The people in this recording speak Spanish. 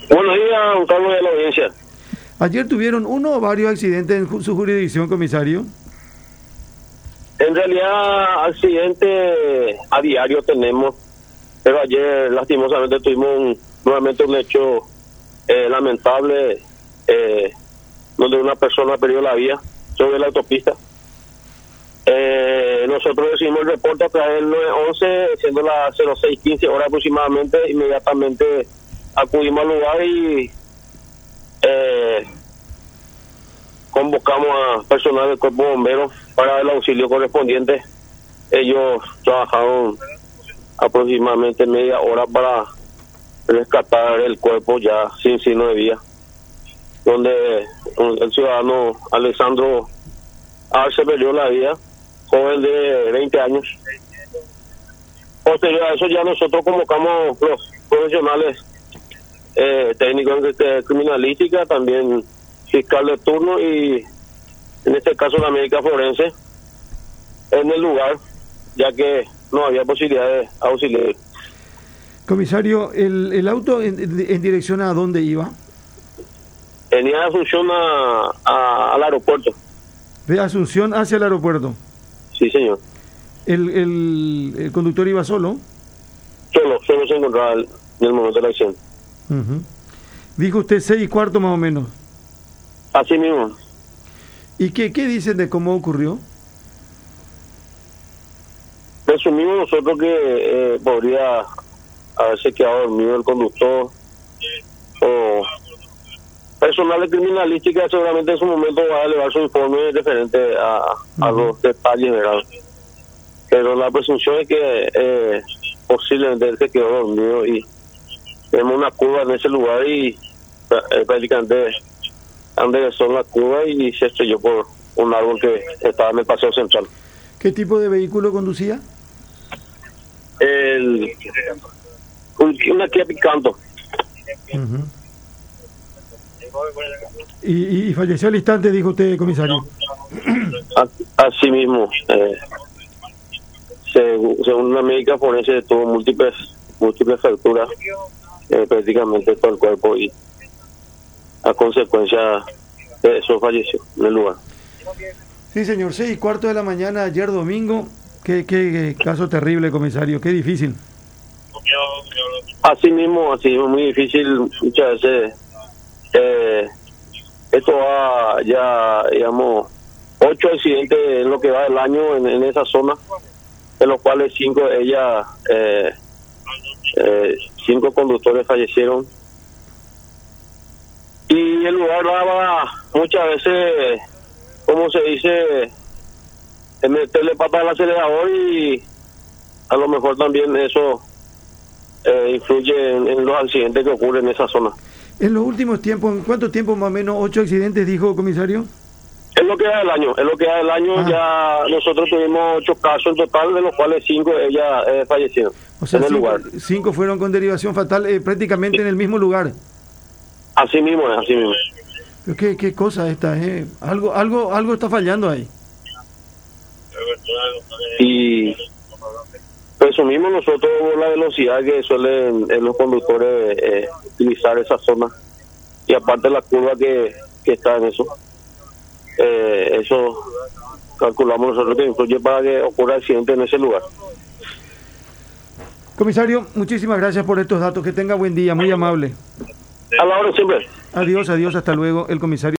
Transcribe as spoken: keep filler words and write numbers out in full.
Buenos días, Juan Carlos de la audiencia. Ayer tuvieron uno o varios accidentes en ju- su jurisdicción, comisario. En realidad, accidentes a diario tenemos, pero ayer lastimosamente tuvimos un, nuevamente un hecho eh, lamentable, eh, donde una persona perdió la vida sobre la autopista. Eh, nosotros recibimos el reporte a través del nueve once, siendo las cero seis quince horas aproximadamente. Inmediatamente acudimos al lugar y eh, convocamos a personal del cuerpo de bomberos para el auxilio correspondiente. Ellos trabajaron aproximadamente media hora para rescatar el cuerpo ya sin signo de vida, donde el ciudadano Alessandro Arce perdió la vida, joven de veinte años. Posterior a eso ya nosotros convocamos los profesionales eh, técnicos de, de criminalística, también fiscal de turno y en este caso la médica forense en el lugar, ya que no había posibilidad de auxiliar. Comisario, ¿el, el auto en, en dirección a dónde iba? Venía de Asunción a, a, al aeropuerto. De Asunción hacia el aeropuerto. Sí, señor. ¿El, el, el conductor iba solo? Solo, solo se encontraba en el momento de la acción. Uh-huh. Dijo usted seis y cuarto más o menos. Así mismo. ¿Y qué, qué dicen de cómo ocurrió? Presumimos nosotros que eh, podría haberse quedado dormido el conductor o personal de criminalística. Seguramente en su momento va a elevar su informe referente a, uh-huh. a los detalles, ¿verdad? Pero la presunción es que eh, posiblemente él se quedó dormido y tenemos una curva en ese lugar y eh, prácticamente enderezó en la curva y se estrelló por un árbol que estaba en el paseo central. ¿Qué tipo de vehículo conducía? El, un, una Kia Picanto. Uh-huh. y, y falleció al instante, dijo usted, comisario. Así mismo, eh, según, según la médica forense tuvo múltiples múltiples fracturas eh, prácticamente todo el cuerpo y a consecuencia de eso falleció en el lugar. Sí, señor, seis y cuarto de la mañana ayer domingo. Qué, qué, qué caso terrible, comisario, qué difícil. Así mismo, así mismo, muy difícil. Muchas veces eh, esto va ya, digamos, ocho accidentes en lo que va del año en, en esa zona, de los cuales cinco de ellas, eh, eh, cinco conductores fallecieron. Y el lugar daba muchas veces, como se dice, meterle pata al acelerador y a lo mejor también eso eh, influye en, en los accidentes que ocurren en esa zona. En los últimos tiempos, ¿en cuánto tiempo más o menos? ¿Ocho accidentes, dijo, comisario? Es lo que da del año, es lo que da del año. Ah. Ya nosotros tuvimos ocho casos en total, de los cuales cinco de ellas eh, fallecieron o sea, en el cinco, lugar. Cinco fueron con derivación fatal eh, prácticamente sí. En el mismo lugar. Así mismo es, así mismo. Pero qué, qué cosa esta, ¿eh? Algo, algo, algo está fallando ahí. Y presumimos nosotros la velocidad que suelen eh, los conductores eh, utilizar esa zona y aparte la curva que, que está en eso. Eh, eso calculamos nosotros que influye para que ocurra accidente en ese lugar. Comisario, muchísimas gracias por estos datos. Que tenga buen día, muy amable. A la hora siempre. Adiós, adiós, hasta luego. El comisario